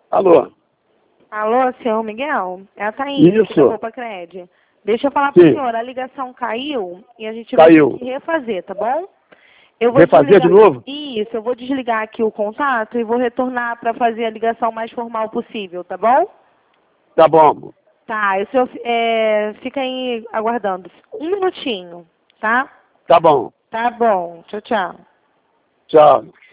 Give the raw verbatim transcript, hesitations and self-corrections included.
Alô? Alô, senhor Miguel? É a Thaís, Isso. aqui da Roupa Cred. Deixa eu falar Sim. pro senhor, a ligação caiu e a gente Caiu. vai ter que refazer, tá bom? Eu vou Refazer de desligar... novo? Isso, eu vou desligar aqui o contato e vou retornar para fazer a ligação mais formal possível, tá bom? Tá bom. Tá, o senhor é, fica aí aguardando. Um minutinho, tá? Tá bom. Tá bom. Tchau, tchau. Tchau.